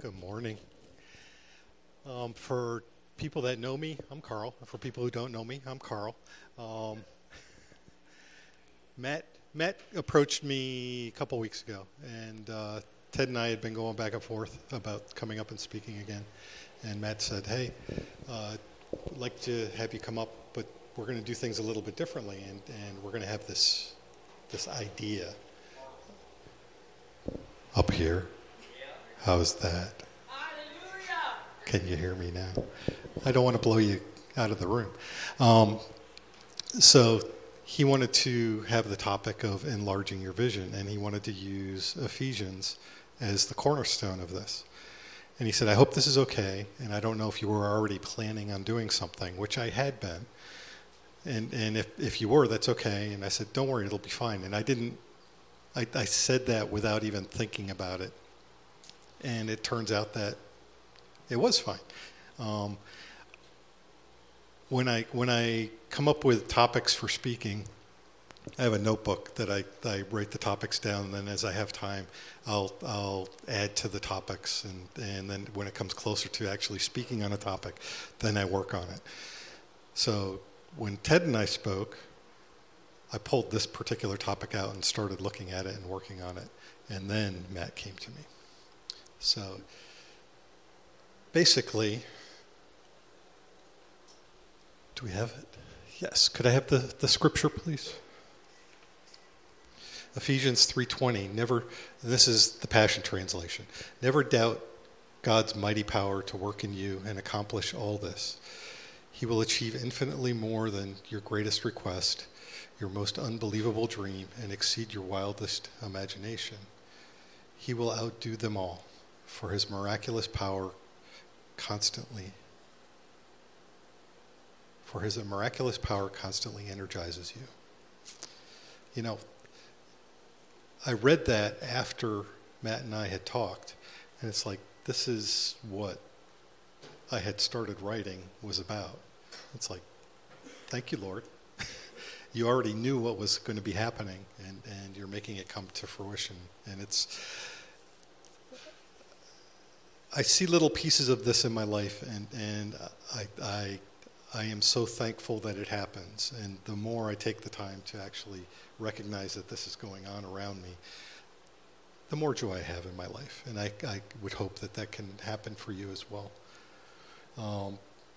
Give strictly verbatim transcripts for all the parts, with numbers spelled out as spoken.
Good morning. Um, for people that know me, I'm Carl. For people who don't know me, I'm Carl. Um, Matt Matt approached me a couple weeks ago, and uh, Ted and I had been going back and forth about coming up and speaking again. And Matt said, "Hey, uh, I'd like to have you come up, but we're going to do things a little bit differently, and, and we're going to have this this idea up here. How's that? Can you hear me now? I don't want to blow you out of the room. Um, so he wanted to have the topic of enlarging your vision, and he wanted to use Ephesians as the cornerstone of this. And he said, I hope this is okay, and I don't know if you were already planning on doing something, which I had been. And and if, if you were, that's okay. And I said, don't worry, it'll be fine. And I didn't, I, I said that without even thinking about it. And it turns out that it was fine. Um, when I when I come up with topics for speaking, I have a notebook that I, I write the topics down, and then as I have time, I'll I'll add to the topics, and, and then when it comes closer to actually speaking on a topic, then I work on it. So when Ted and I spoke, I pulled this particular topic out and started looking at it and working on it, and then Matt came to me. So basically, do we have it? Yes. Could I have the, the scripture, please? Ephesians three twenty. Never. This is the Passion Translation. Never doubt God's mighty power to work in you and accomplish all this. He will achieve infinitely more than your greatest request, your most unbelievable dream, and exceed your wildest imagination. He will outdo them all, for his miraculous power constantly, for his miraculous power constantly energizes you. You know, I read that after Matt and I had talked, and it's like, this is what I had started writing was about. It's like, thank you, Lord. You already knew what was going to be happening, and, and you're making it come to fruition. And it's, I see little pieces of this in my life, and, and I, I, I am so thankful that it happens. And the more I take the time to actually recognize that this is going on around me, the more joy I have in my life. And I, I would hope that that can happen for you as well. Um,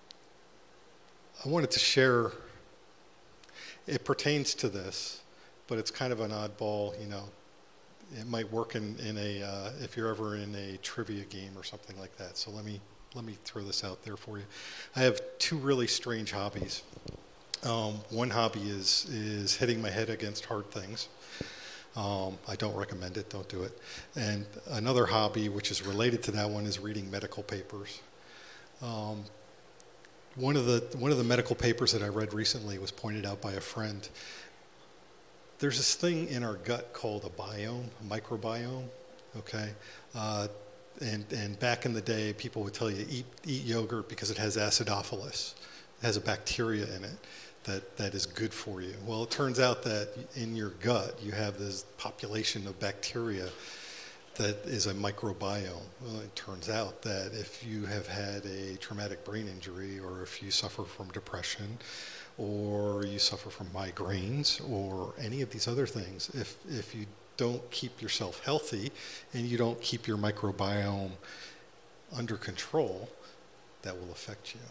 I wanted to share, it pertains to this, but it's kind of an oddball, you know. It might work in, in a, uh, if you're ever in a trivia game or something like that. So let me let me throw this out there for you. I have two really strange hobbies. Um, one hobby is is hitting my head against hard things. Um, I don't recommend it. Don't do it. And another hobby, which is related to that one, is reading medical papers. Um, one of the one of the medical papers that I read recently was pointed out by a friend. There's this thing in our gut called a biome, a microbiome, okay? Uh, and and back in the day, people would tell you, eat eat yogurt because it has acidophilus. It has a bacteria in it that, that is good for you. Well, it turns out that in your gut, you have this population of bacteria that is a microbiome. Well, it turns out that if you have had a traumatic brain injury, or if you suffer from depression, or you suffer from migraines, or any of these other things, if if you don't keep yourself healthy and you don't keep your microbiome under control, that will affect you.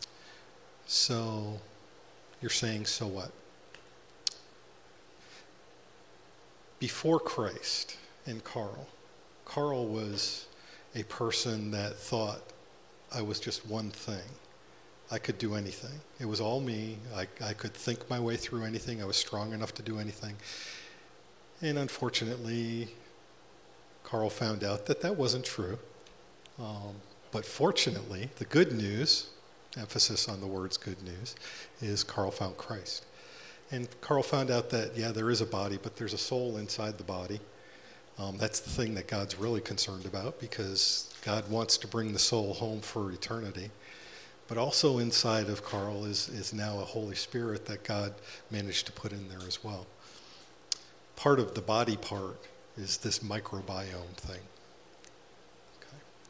So you're saying, so what? Before Christ and Carl, Carl was a person that thought I was just one thing. I could do anything. It was all me. I, I could think my way through anything. I was strong enough to do anything. And unfortunately, Carl found out that that wasn't true. Um, but fortunately, the good news, emphasis on the words good news, is Carl found Christ. And Carl found out that, yeah, there is a body, but there's a soul inside the body. Um, that's the thing that God's really concerned about, because God wants to bring the soul home for eternity. But also inside of Carl is, is now a Holy Spirit that God managed to put in there as well. Part of the body part is this microbiome thing. Okay.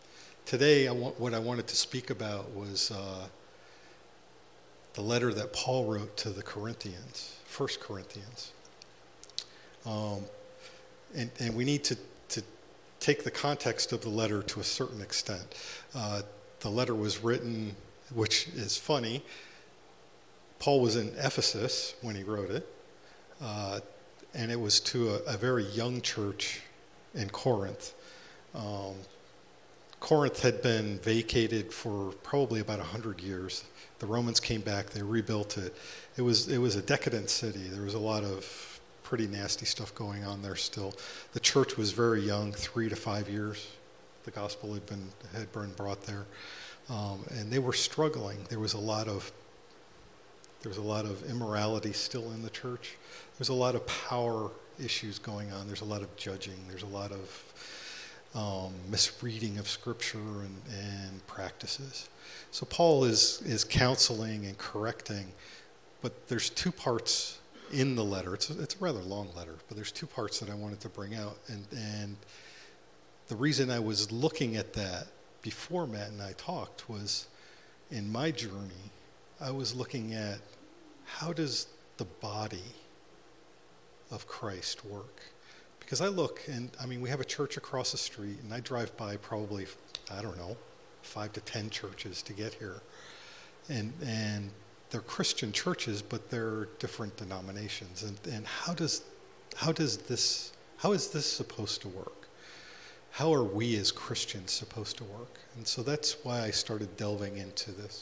today, I want, what I wanted to speak about was uh, the letter that Paul wrote to the Corinthians, First Corinthians. Um, and, and we need to, to take the context of the letter to a certain extent. Uh, the letter was written, which is funny. Paul was in Ephesus when he wrote it, uh, and it was to a, a very young church in Corinth. Um, Corinth had been vacated for probably about one hundred years. The Romans came back, they rebuilt it. It was it was a decadent city. There was a lot of pretty nasty stuff going on there still. The church was very young, three to five years. The gospel had been had been brought there, um, and they were struggling. There was a lot of there was a lot of immorality still in the church. There's a lot of power issues going on. There's a lot of judging. There's a lot of um, misreading of Scripture and, and practices. So Paul is is counseling and correcting, but there's two parts in the letter. It's a, it's a rather long letter, but there's two parts that I wanted to bring out. And, and the reason I was looking at that before Matt and I talked was, in my journey, I was looking at how does the body of Christ work? Because I look, and I mean, we have a church across the street, and I drive by probably, I don't know, five to ten churches to get here. And and they're Christian churches, but they're different denominations. And, and how does how does this how is this supposed to work? How are we as Christians supposed to work? And so that's why I started delving into this.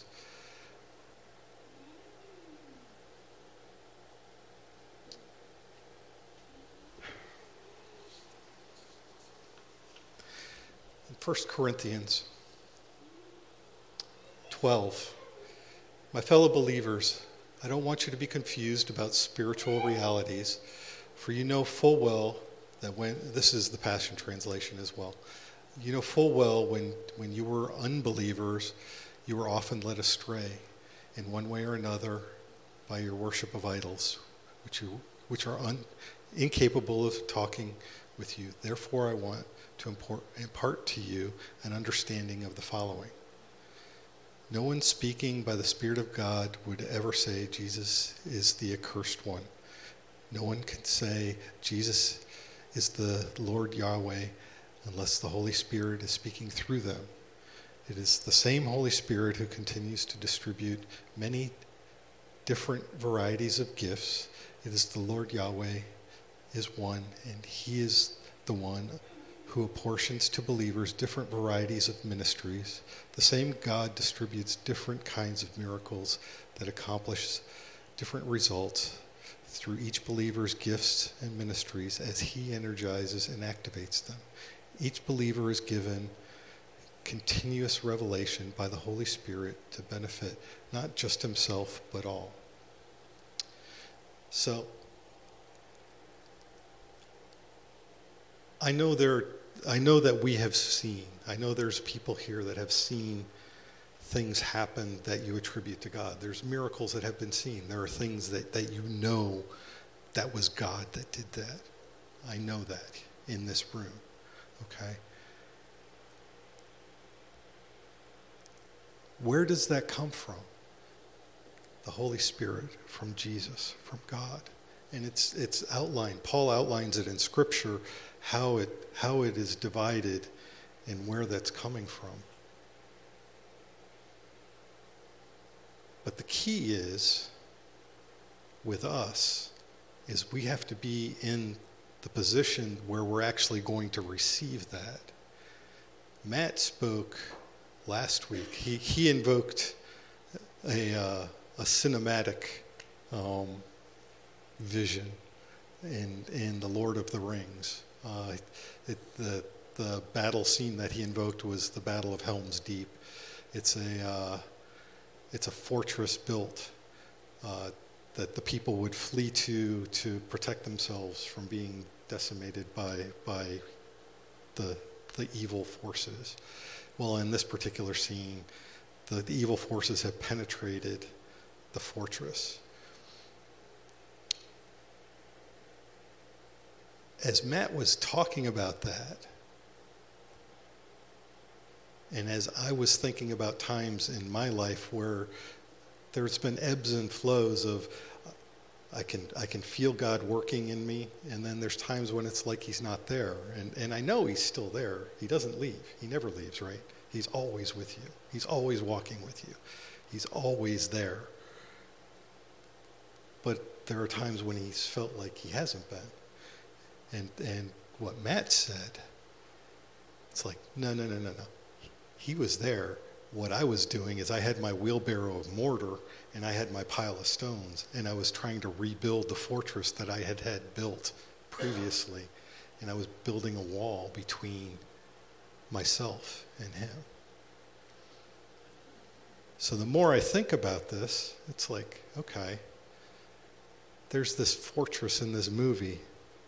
In First Corinthians twelve, my fellow believers, I don't want you to be confused about spiritual realities, for you know full well that when, this is the Passion Translation as well, you know full well when, when you were unbelievers, you were often led astray in one way or another by your worship of idols, which you which are un, incapable of talking with you. Therefore, I want to import, impart to you an understanding of the following. No one speaking by the Spirit of God would ever say Jesus is the accursed one. No one can say Jesus is the Lord Yahweh unless the Holy Spirit is speaking through them. It is the same Holy Spirit who continues to distribute many different varieties of gifts. It is the Lord Yahweh is one, and he is the one who apportions to believers different varieties of ministries. The same God distributes different kinds of miracles that accomplish different results through each believer's gifts and ministries as he energizes and activates them. Each believer is given continuous revelation by the Holy Spirit to benefit not just himself, but all. So, I know there, I know that we have seen, I know there's people here that have seen things happen that you attribute to God. There's miracles that have been seen. There are things that, that you know that was God that did that. I know that in this room, okay? Where does that come from? The Holy Spirit, from Jesus, from God. And it's it's outlined. Paul outlines it in Scripture, how it how it is divided and where that's coming from. But the key is, with us, is we have to be in the position where we're actually going to receive that. Matt spoke last week. He he invoked a uh, a cinematic um, vision in in the Lord of the Rings. Uh, it, the the battle scene that he invoked was the Battle of Helm's Deep. It's a uh, it's a fortress built uh, that the people would flee to to protect themselves from being decimated by by the the evil forces. Well, in this particular scene, the, the evil forces have penetrated the fortress. As Matt was talking about that, And as I was thinking about times in my life where there's been ebbs and flows of, I can I can feel God working in me, and then there's times when it's like he's not there. And, and I know he's still there. He doesn't leave. He never leaves, right? He's always with you. He's always walking with you. He's always there. But there are times when he's felt like he hasn't been. And and what Matt said, it's like, no, no, no, no, no. He was there. What I was doing is I had my wheelbarrow of mortar and I had my pile of stones, and I was trying to rebuild the fortress that I had had built previously, and I was building a wall between myself and him. So the more I think about this, it's like, okay, there's this fortress in this movie.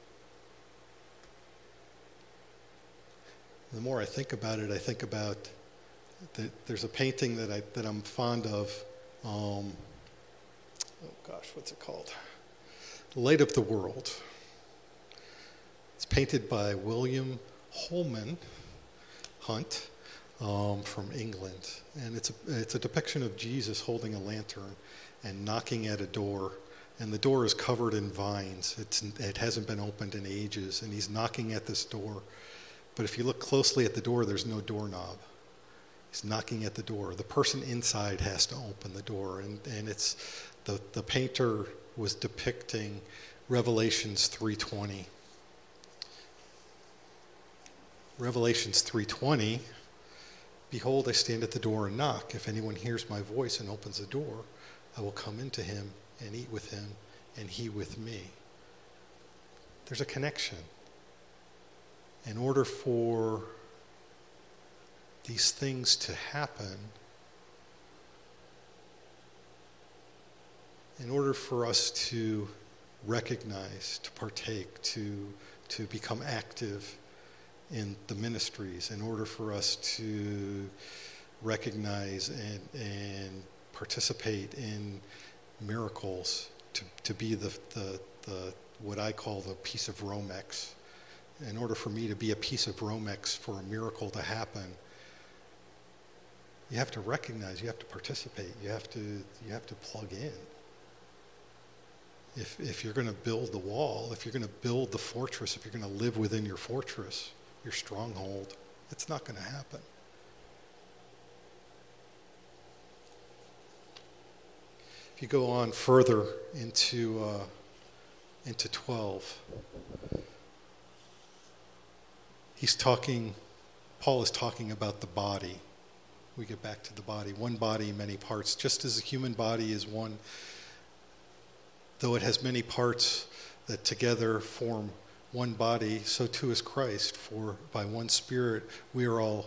The more I think about it, I think about the, there's a painting that I that I'm fond of. Um, oh gosh, what's it called? Light of the World. It's painted by William Holman Hunt um, from England, and it's a it's a depiction of Jesus holding a lantern and knocking at a door, and the door is covered in vines. It's it hasn't been opened in ages, and he's knocking at this door. But if you look closely at the door, there's no doorknob. He's knocking at the door. The person inside has to open the door. And, and it's the, the painter was depicting Revelations three twenty. Revelations three twenty, behold, I stand at the door and knock. If anyone hears my voice and opens the door, I will come into him and eat with him and he with me. There's a connection. In order for these things to happen, in order for us to recognize, to partake, to, to become active in the ministries, in order for us to recognize and, and participate in miracles, to, to be the, the, the what I call the piece of Romex. In order for me to be a piece of Romex for a miracle to happen, you have to recognize, you have to participate, you have to you have to plug in. If if you're going to build the wall, if you're going to build the fortress, if you're going to live within your fortress, your stronghold, it's not going to happen. If you go on further into uh, into twelve. He's talking, Paul is talking about the body. We get back to the body. One body, many parts. Just as the human body is one, though it has many parts that together form one body, so too is Christ. For by one Spirit we are all,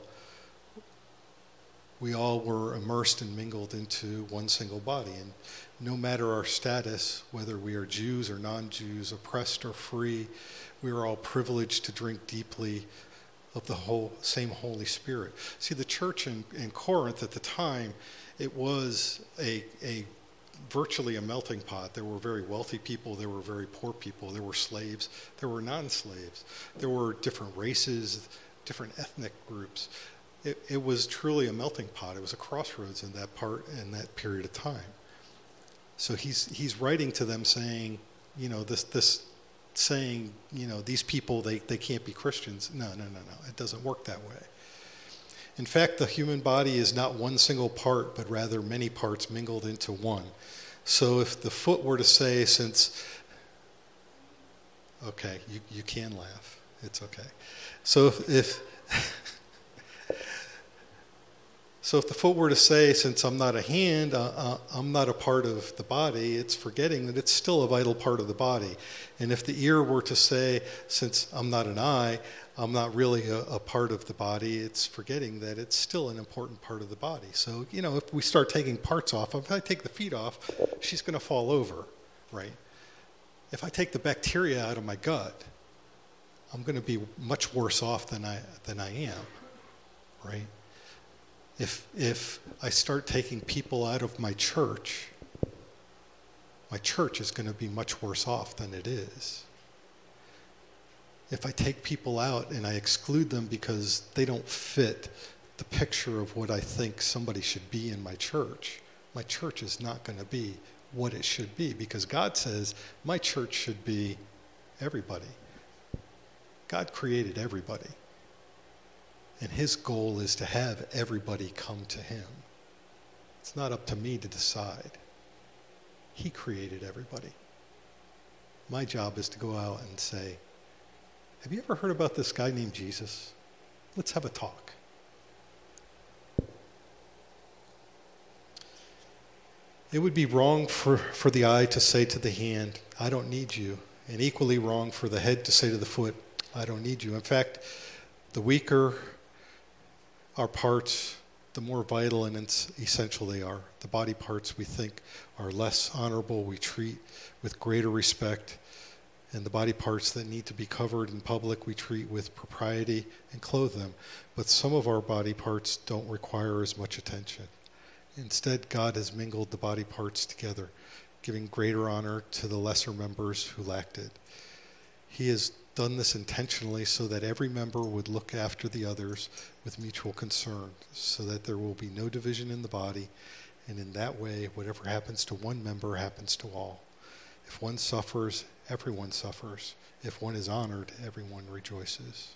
we all were immersed and mingled into one single body. And no matter our status, whether we are Jews or non-Jews, oppressed or free, we are all privileged to drink deeply of the whole same Holy Spirit. See, the church in, in Corinth at the time, it was a, a virtually a melting pot. There were very wealthy people, there were very poor people, there were slaves, there were non-slaves, there were different races, different ethnic groups. It, it was truly a melting pot. It was a crossroads in that part in that period of time. So he's he's writing to them saying, you know, this this saying, you know, these people, they, they can't be Christians. No, no, no, no. It doesn't work that way. In fact, the human body is not one single part, but rather many parts mingled into one. So if the foot were to say, since, okay, you, you can laugh. It's okay. So if, if So if the foot were to say, since I'm not a hand, uh, uh, I'm not a part of the body, it's forgetting that it's still a vital part of the body. And if the ear were to say, since I'm not an eye, I'm not really a, a part of the body, it's forgetting that it's still an important part of the body. So, you know, if we start taking parts off, if I take the feet off, she's going to fall over, right? If I take the bacteria out of my gut, I'm going to be much worse off than I than I am, right? If if I start taking people out of my church, my church is going to be much worse off than it is. If I take people out and I exclude them because they don't fit the picture of what I think somebody should be in my church, my church is not going to be what it should be, because God says my church should be everybody. God created everybody. And his goal is to have everybody come to him. It's not up to me to decide. He created everybody. My job is to go out and say, have you ever heard about this guy named Jesus? Let's have a talk. It would be wrong for, for the eye to say to the hand, I don't need you. And equally wrong for the head to say to the foot, I don't need you. In fact, the weaker our parts, the more vital and essential they are. The body parts we think are less honorable, we treat with greater respect. And the body parts that need to be covered in public, we treat with propriety and clothe them. But some of our body parts don't require as much attention. Instead, God has mingled the body parts together, giving greater honor to the lesser members who lacked it. He has done this intentionally so that every member would look after the others with mutual concern, so that there will be no division in the body, and in that way, whatever happens to one member happens to all. If one suffers, everyone suffers. If one is honored, everyone rejoices.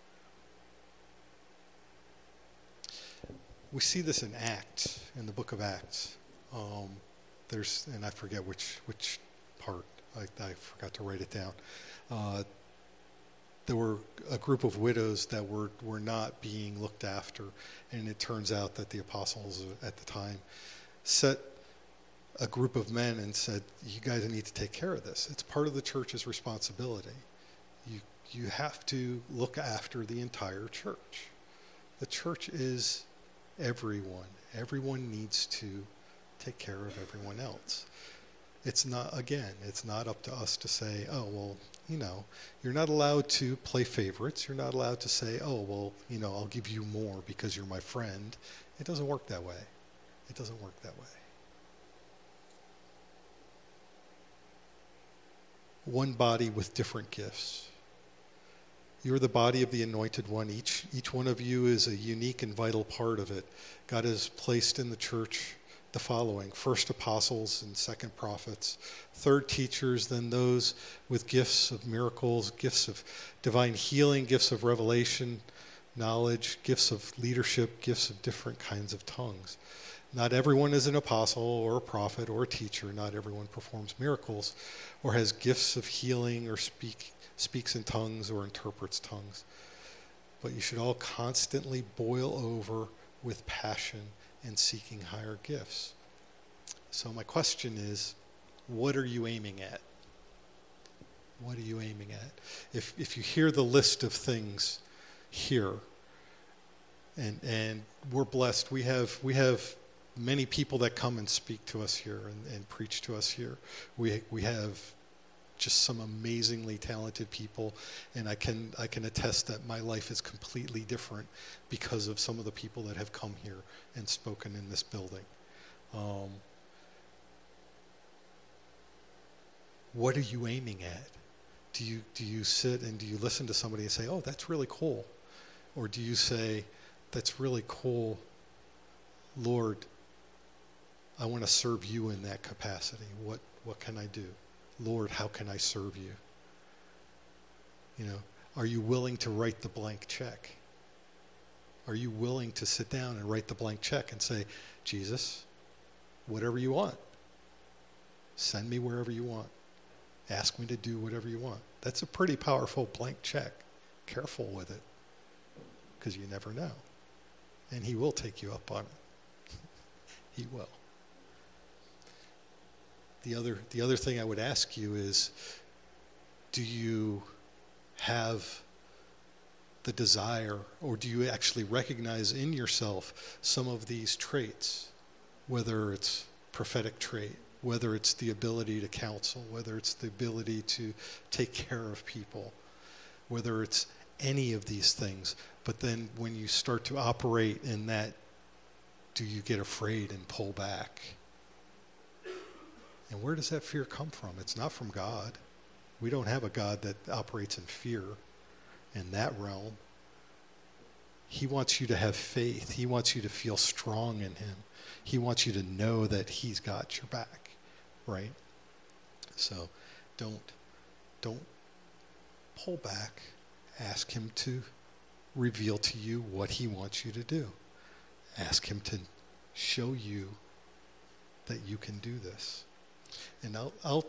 We see this in Acts, in the book of Acts. Um, there's, and I forget which which part. I, I forgot to write it down. Uh, there were a group of widows that were, were not being looked after, and it turns out that the apostles at the time set a group of men and said, you guys need to take care of this. It's part of the church's responsibility. You, you have to look after the entire church. The church is everyone. Everyone needs to take care of everyone else. It's not, again, it's not up to us to say, oh, well, you know, you're not allowed to play favorites. You're not allowed to say, oh, well, you know, I'll give you more because you're my friend. It doesn't work that way. It doesn't work that way. One body with different gifts. You're the body of the Anointed One. Each, each one of you is a unique and vital part of it. God has placed in the church the following: first apostles and second prophets, third teachers, then those with gifts of miracles, gifts of divine healing, gifts of revelation, knowledge, gifts of leadership, gifts of different kinds of tongues. Not everyone is an apostle or a prophet or a teacher. Not everyone performs miracles or has gifts of healing or speak, speaks in tongues or interprets tongues. But you should all constantly boil over with passion and seeking higher gifts. So my question is, what are you aiming at? What are you aiming at? If if you hear the list of things here, and and we're blessed, we have we have many people that come and speak to us here and, and preach to us here. We we have just some amazingly talented people, and I can I can attest that my life is completely different because of some of the people that have come here and spoken in this building. Um, what are you aiming at? Do you do you sit and do you listen to somebody and say, "Oh, that's really cool," or do you say, "That's really cool, Lord, I want to serve you in that capacity. What what can I do? Lord, how can I serve you?" You know, are you willing to write the blank check? Are you willing to sit down and write the blank check and say, Jesus, whatever you want, send me wherever you want. Ask me to do whatever you want. That's a pretty powerful blank check. Careful with it, because you never know. And he will take you up on it. He will. The other, the other thing I would ask you is, do you have the desire, or do you actually recognize in yourself some of these traits, whether it's prophetic trait, whether it's the ability to counsel, whether it's the ability to take care of people, whether it's any of these things. But then when you start to operate in that, do you get afraid and pull back? And where does that fear come from? It's not from God. We don't have a God that operates in fear in that realm. He wants you to have faith. He wants you to feel strong in him. He wants you to know that he's got your back, right? So don't, don't pull back. Ask him to reveal to you what he wants you to do. Ask him to show you that you can do this. And I'll, I'll,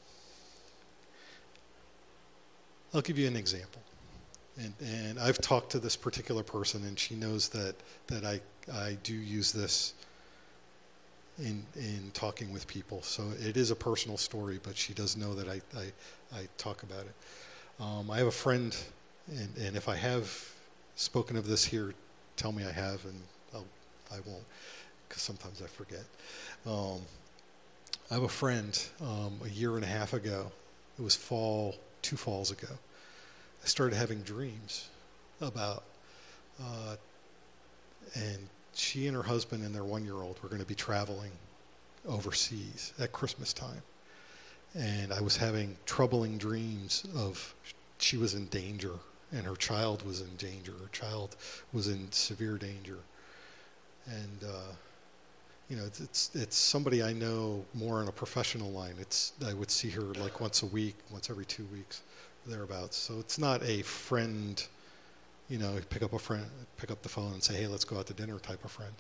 I'll give you an example. And, and I've talked to this particular person, and she knows that, that I, I do use this in in talking with people. So it is a personal story, but she does know that I, I, I talk about it. Um, I have a friend, and, and if I have spoken of this here, tell me I have, and I'll, I won't, because sometimes I forget. Um, I have a friend um, a year and a half ago. It was fall, two falls ago. I started having dreams about, uh, and she and her husband and their one-year-old were going to be traveling overseas at Christmas time. And I was having troubling dreams of she was in danger and her child was in danger. Her child was in severe danger. And, uh, you know, it's, it's it's somebody I know more on a professional line. It's I would see her like once a week, once every two weeks. Thereabouts. So it's not a friend, you know, pick up a friend, pick up the phone and say, hey, let's go out to dinner type of friend.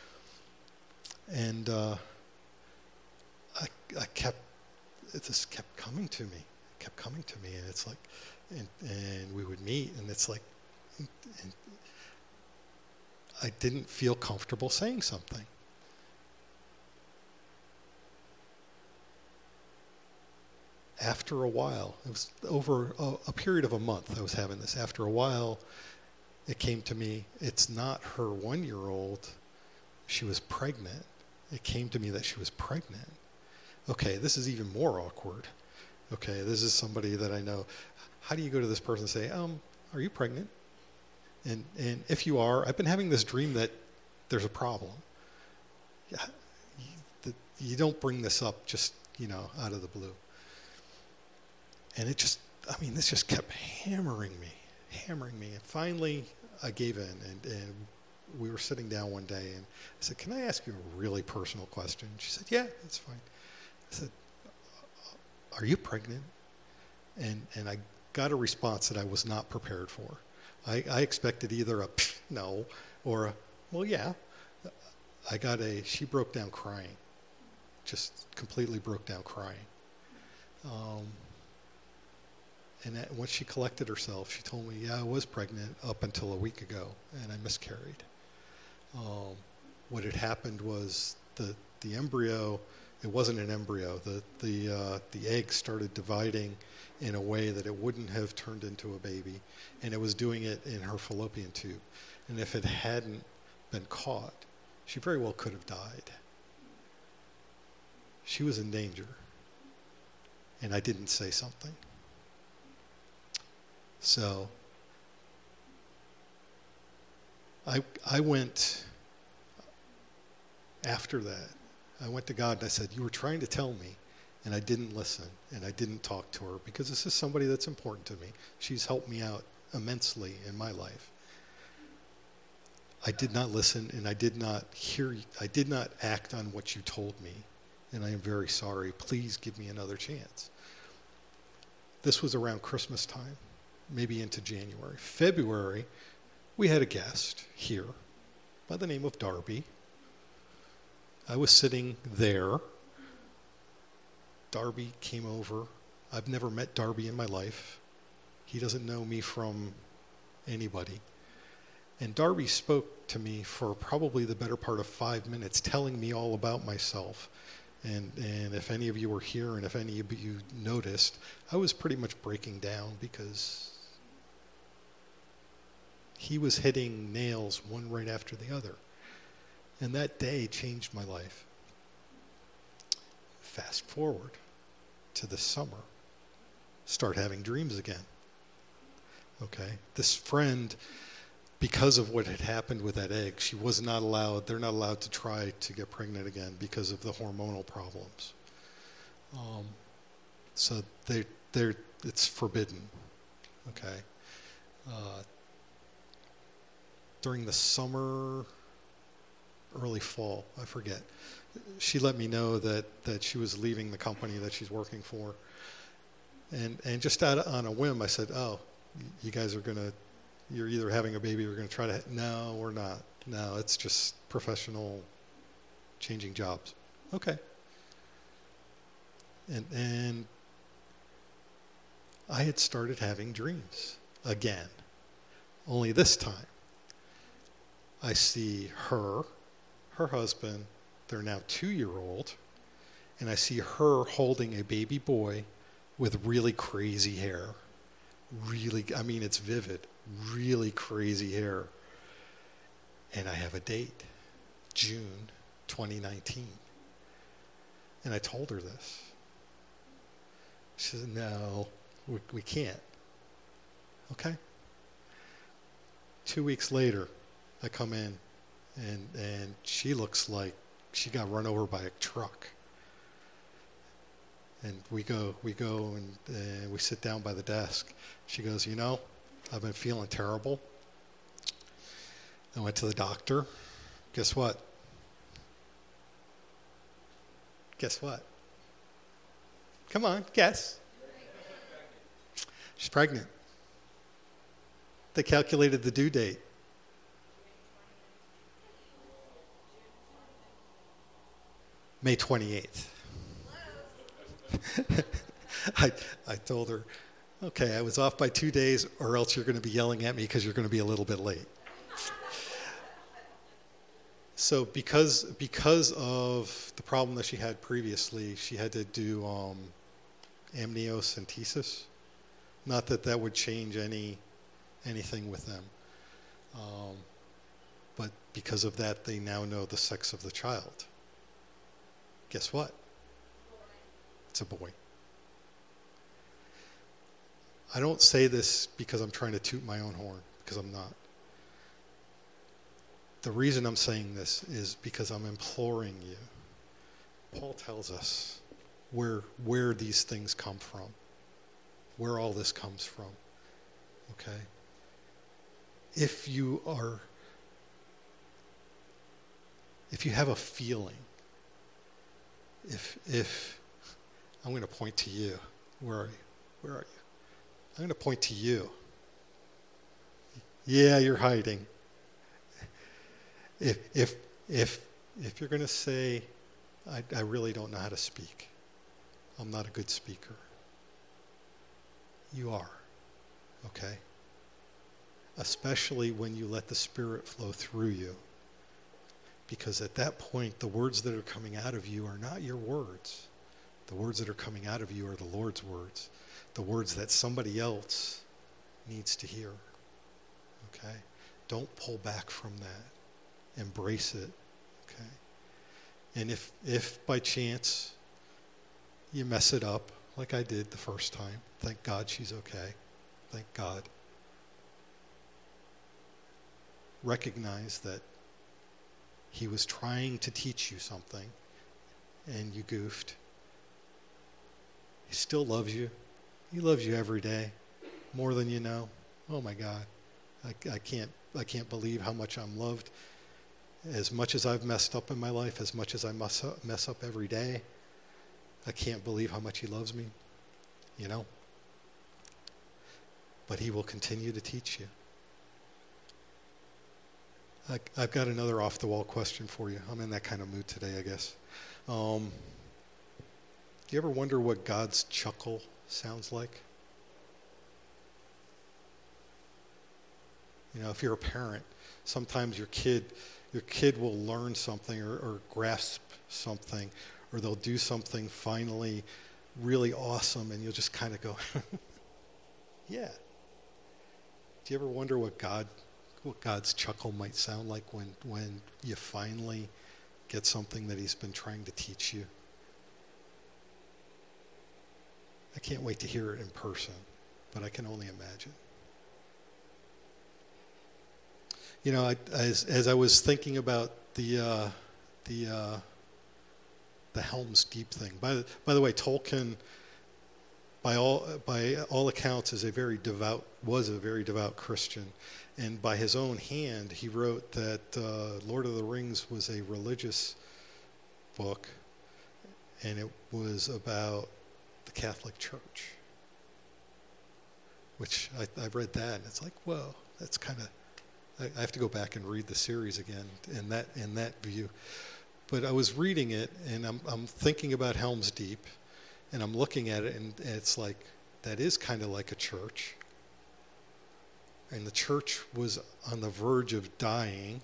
And uh, I, I kept, it just kept coming to me, it kept coming to me. And it's like, and, and we would meet, and it's like, and, and I didn't feel comfortable saying something. After a while, it was over a, a period of a month I was having this. After a while, it came to me, it's not her one-year-old. She was pregnant. It came to me that she was pregnant. Okay, this is even more awkward. Okay, this is somebody that I know. How do you go to this person and say, um, are you pregnant? And and if you are, I've been having this dream that there's a problem. Yeah, you, you don't bring this up just, you know, out of the blue. And it just, I mean, this just kept hammering me, hammering me. And finally, I gave in, and, and we were sitting down one day, and I said, can I ask you a really personal question? She said, yeah, that's fine. I said, are you pregnant? And and I got a response that I was not prepared for. I, I expected either a no or a, well, yeah. I got a, she broke down crying, just completely broke down crying. Um, And that, once she collected herself, she told me, yeah, I was pregnant up until a week ago, and I miscarried. Um, what had happened was the the embryo, it wasn't an embryo. The, the, uh, the egg started dividing in a way that it wouldn't have turned into a baby, and it was doing it in her fallopian tube. And if it hadn't been caught, she very well could have died. She was in danger, and I didn't say something. So I I went after that. I went to God and I said, you were trying to tell me, and I didn't listen, and I didn't talk to her, because this is somebody that's important to me. She's helped me out immensely in my life. I did not listen, and I did not hear, I did not act on what you told me, and I am very sorry. Please give me another chance. This was around Christmas time, maybe into January. February, we had a guest here by the name of Darby. I was sitting there. Darby came over. I've never met Darby in my life. He doesn't know me from anybody. And Darby spoke to me for probably the better part of five minutes, telling me all about myself. And and if any of you were here, and if any of you noticed, I was pretty much breaking down, because he was hitting nails one right after the other. And that day changed my life. Fast forward to the summer. Start having dreams again. Okay? This friend, because of what had happened with that egg, she was not allowed, they're not allowed to try to get pregnant again because of the hormonal problems. Um, so they, they're, it's forbidden. Okay? Uh, during the summer, early fall, I forget. She let me know that, that she was leaving the company that she's working for. And and just out on a whim, I said, oh, you guys are going to, you're either having a baby or going to try to, no, we're not. No, it's just professional changing jobs. Okay. And and I had started having dreams again. Only this time, I see her, her husband, they're now two-year-old, and I see her holding a baby boy with really crazy hair. Really, I mean, it's vivid, really crazy hair. And I have a date, June twenty nineteen. And I told her this. She said, no, we, we can't. Okay. Two weeks later, I come in, and and she looks like she got run over by a truck. And we go, we go, and uh, we sit down by the desk. She goes, you know, I've been feeling terrible. I went to the doctor. Guess what? Guess what? Come on, guess. She's pregnant. They calculated the due date. May twenty-eighth. I I told her, okay, I was off by two days, or else you're going to be yelling at me because you're going to be a little bit late. So because because of the problem that she had previously, she had to do um, amniocentesis. Not that that would change any anything with them, um, but because of that, they now know the sex of the child. Guess what? It's a boy. I don't say this because I'm trying to toot my own horn, because I'm not. The reason I'm saying this is because I'm imploring you. Paul tells us where where these things come from, where all this comes from. Okay? If you are, if you have a feeling, if if I'm going to point to you. Where are you? Where are you? I'm going to point to you. Yeah, you're hiding. If if if if you're going to say, I, I really don't know how to speak, I'm not a good speaker, you are, okay? Especially when you let the Spirit flow through you. Because at that point, the words that are coming out of you are not your words. The words that are coming out of you are the Lord's words. The words that somebody else needs to hear. Okay? Don't pull back from that. Embrace it. Okay? And if if by chance you mess it up, like I did the first time, thank God she's okay. Thank God. Recognize that He was trying to teach you something and you goofed. He still loves you. He loves you every day, more than you know. Oh my God, I, I can't I can't believe how much I'm loved. As much as I've messed up in my life, as much as I mess up, mess up every day, I can't believe how much He loves me, you know. But He will continue to teach you. I, I've got another off-the-wall question for you. I'm in that kind of mood today, I guess. Um, do you ever wonder what God's chuckle sounds like? You know, if you're a parent, sometimes your kid, your kid will learn something or, or grasp something, or they'll do something finally really awesome, and you'll just kind of go, yeah. Do you ever wonder what God, what God's chuckle might sound like when, when you finally get something that He's been trying to teach you? I can't wait to hear it in person, but I can only imagine. You know, I, as as I was thinking about the uh, the uh, the Helm's Deep thing. By the, by the way, Tolkien by all by all accounts, is a very devout was a very devout Christian, and by his own hand, he wrote that uh, Lord of the Rings was a religious book, and it was about the Catholic Church. Which I, I read that, and it's like, whoa, that's kind of. I, I have to go back and read the series again in that in that view. But I was reading it, and I'm I'm thinking about Helm's Deep. And I'm looking at it, and it's like, that is kind of like a church. And the church was on the verge of dying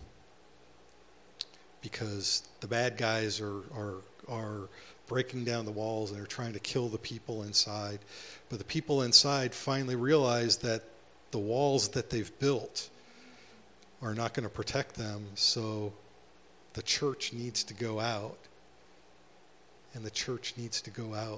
because the bad guys are, are, are breaking down the walls, and they're trying to kill the people inside. But the people inside finally realize that the walls that they've built are not going to protect them, so the church needs to go out. And the church needs to go out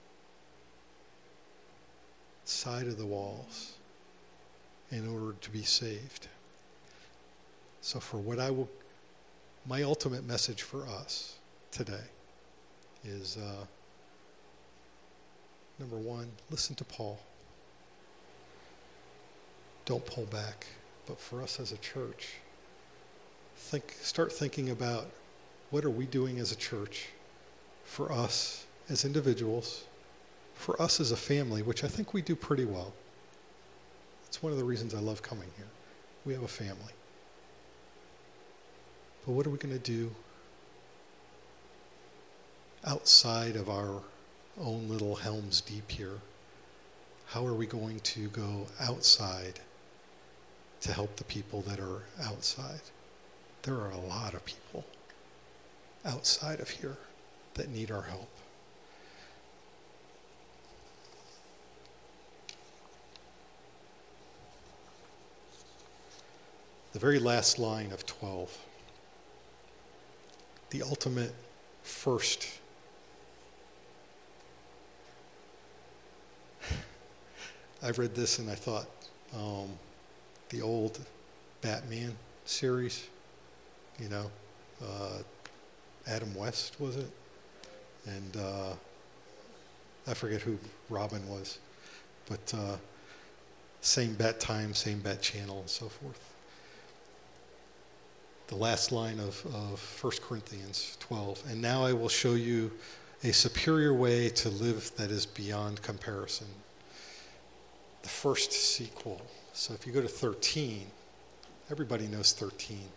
side of the walls in order to be saved. So for what I will, my ultimate message for us today is, uh, number one, listen to Paul. Don't pull back. But for us as a church, think, start thinking about, what are we doing as a church for us as individuals, for us as a family, which I think we do pretty well. It's one of the reasons I love coming here. We have a family. But what are we going to do outside of our own little Helm's Deep here? How are we going to go outside to help the people that are outside? There are a lot of people outside of here that need our help. The very last line of twelve, the ultimate first. I read this and I thought, um, the old Batman series, you know, uh, Adam West, was it? And uh, I forget who Robin was, but uh, same bat time, same bat channel, and so forth. The last line of, of First Corinthians twelve, and now I will show you a superior way to live that is beyond comparison. The first sequel. So if you go to thirteen, everybody knows thirteen.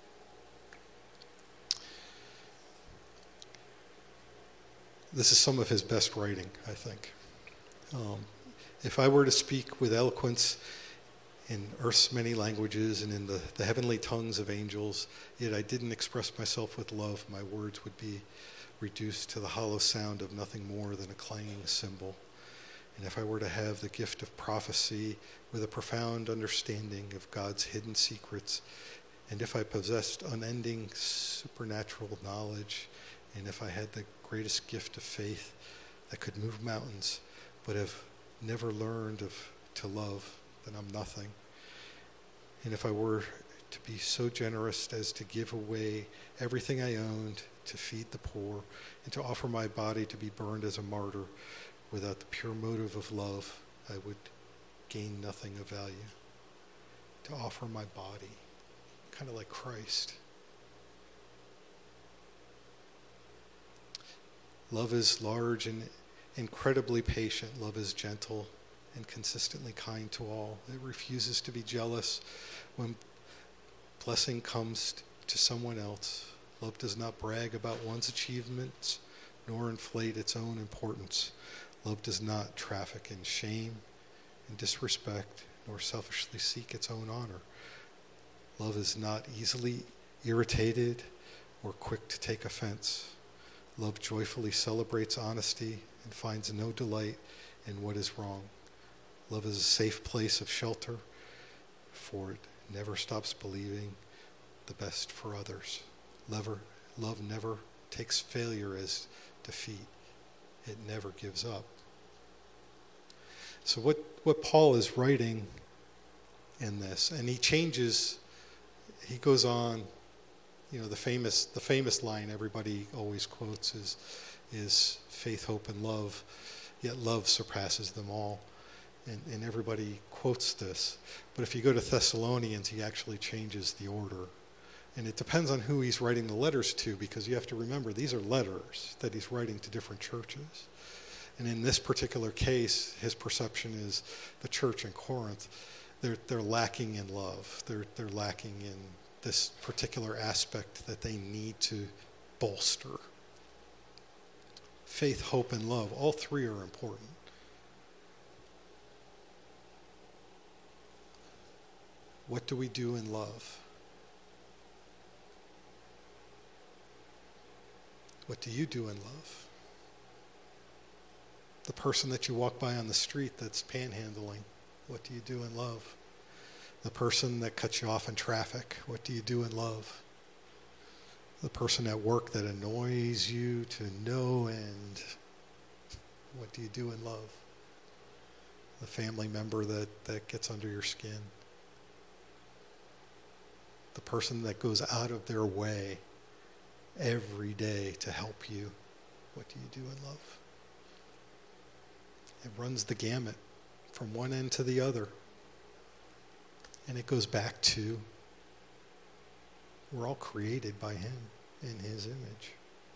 This is some of his best writing, I think. Um, if I were to speak with eloquence in earth's many languages and in the, the heavenly tongues of angels, yet I didn't express myself with love, my words would be reduced to the hollow sound of nothing more than a clanging cymbal. And if I were to have the gift of prophecy with a profound understanding of God's hidden secrets, and if I possessed unending supernatural knowledge, and if I had the greatest gift of faith that could move mountains, but have never learned of to love, then I'm nothing. And if I were to be so generous as to give away everything I owned to feed the poor, and to offer my body to be burned as a martyr, without the pure motive of love, I would gain nothing of value. To offer my body, kind of like Christ. Love is large and incredibly patient. Love is gentle and consistently kind to all. It refuses to be jealous when blessing comes to someone else. Love does not brag about one's achievements, nor inflate its own importance. Love does not traffic in shame and disrespect, nor selfishly seek its own honor. Love is not easily irritated or quick to take offense. Love joyfully celebrates honesty and finds no delight in what is wrong. Love is a safe place of shelter, for it never stops believing the best for others. Love, love never takes failure as defeat. It never gives up. So what, what Paul is writing in this, and he changes, he goes on, you know, the famous the famous line everybody always quotes is, is faith, hope, and love. yet love surpasses them all. And, and everybody quotes this. But if you go to Thessalonians, he actually changes the order. And it depends on who he's writing the letters to, because you have to remember these are letters that he's writing to different churches. And in this particular case, his perception is the church in Corinth, they're they're lacking in love. They're they're lacking in this particular aspect that they need to bolster. Faith, hope, and love, all three are important. What do we do in love? What do you do in love? The person that you walk by on the street that's panhandling, what do you do in love? The person that cuts you off in traffic, what do you do in love? The person at work that annoys you to no end, what do you do in love? The family member that, that gets under your skin. The person that goes out of their way every day to help you, what do you do in love? It runs the gamut from one end to the other. And it goes back to we're all created by him in his image.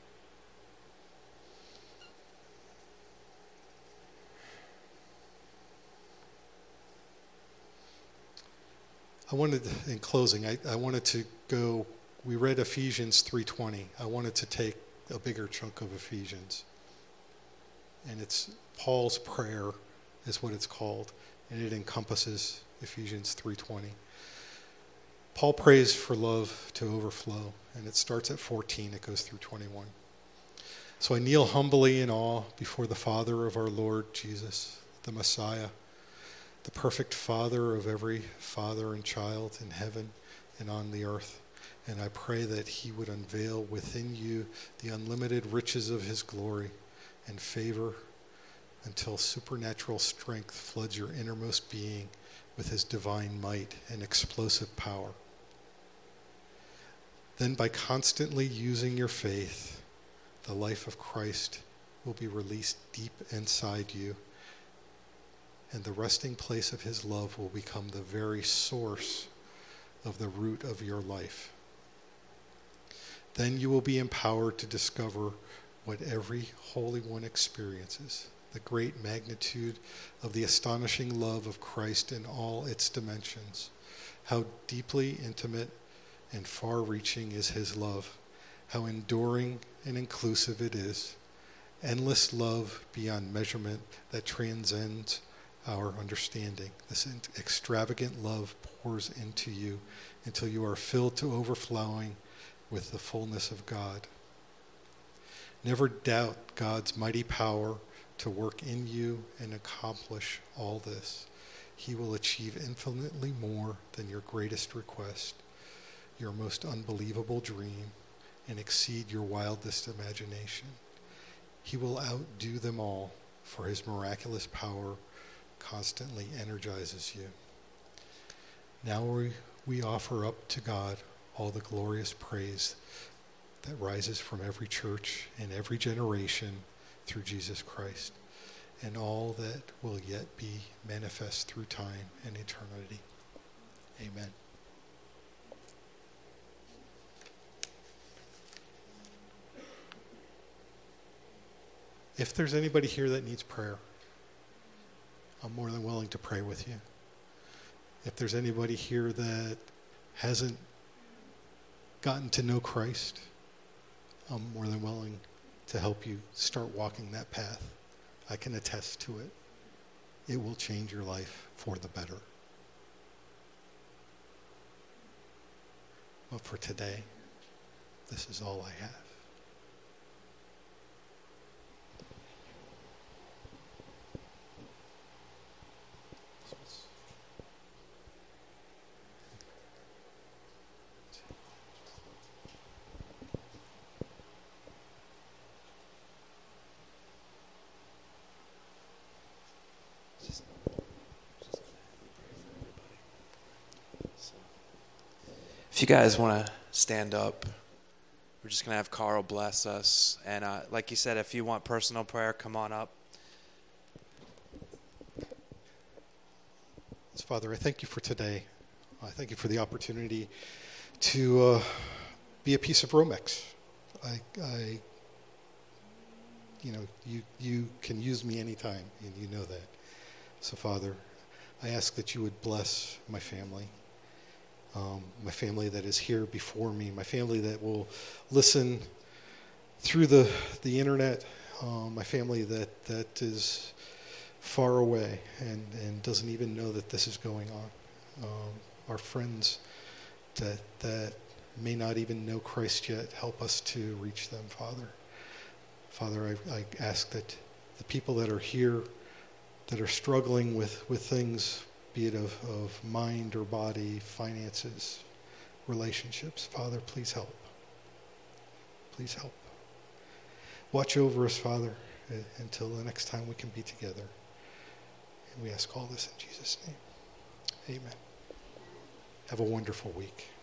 I wanted, in closing, I, I wanted to go, we read Ephesians three twenty. I wanted to take a bigger chunk of Ephesians. And it's Paul's prayer is what it's called. And it encompasses Ephesians three twenty. Paul prays for love to overflow. And it starts at fourteen. It goes through twenty-one. So I kneel humbly in awe before the Father of our Lord Jesus, the Messiah, the perfect Father of every father and child in heaven and on the earth. And I pray that he would unveil within you the unlimited riches of his glory and favor until supernatural strength floods your innermost being with his divine might and explosive power. Then by constantly using your faith, the life of Christ will be released deep inside you, and the resting place of his love will become the very source of the root of your life. Then you will be empowered to discover what every Holy One experiences, the great magnitude of the astonishing love of Christ in all its dimensions. How deeply intimate and far-reaching is his love, how enduring and inclusive it is, endless love beyond measurement that transcends our understanding. This extravagant love pours into you until you are filled to overflowing with the fullness of God. Never doubt God's mighty power to work in you and accomplish all this. He will achieve infinitely more than your greatest request, your most unbelievable dream, and exceed your wildest imagination. He will outdo them all, for his miraculous power constantly energizes you. Now we, we offer up to God all the glorious praise that rises from every church and every generation through Jesus Christ, and all that will yet be manifest through time and eternity. Amen. If there's anybody here that needs prayer, I'm more than willing to pray with you. If there's anybody here that hasn't gotten to know Christ, I'm more than willing to help you start walking that path. I can attest to it. It will change your life for the better. But for today, this is all I have. If you guys want to stand up, we're just going to have Carl bless us. And uh, like you said, if you want personal prayer, come on up. So, Father, I thank you for today. I thank you for the opportunity to uh, be a piece of Romex. I, I, you know, you you can use me anytime, and you know that. So, Father, I ask that you would bless my family, um, my family that is here before me, my family that will listen through the the internet, um, my family that that is far away and, and doesn't even know that this is going on. Um, our friends that that may not even know Christ yet, help us to reach them, Father. Father, I, I ask that the people that are here that are struggling with, with things, be it of, of mind or body, finances, relationships, Father, please help. Please help. Watch over us, Father, until the next time we can be together. And we ask all this in Jesus' name. Amen. Have a wonderful week.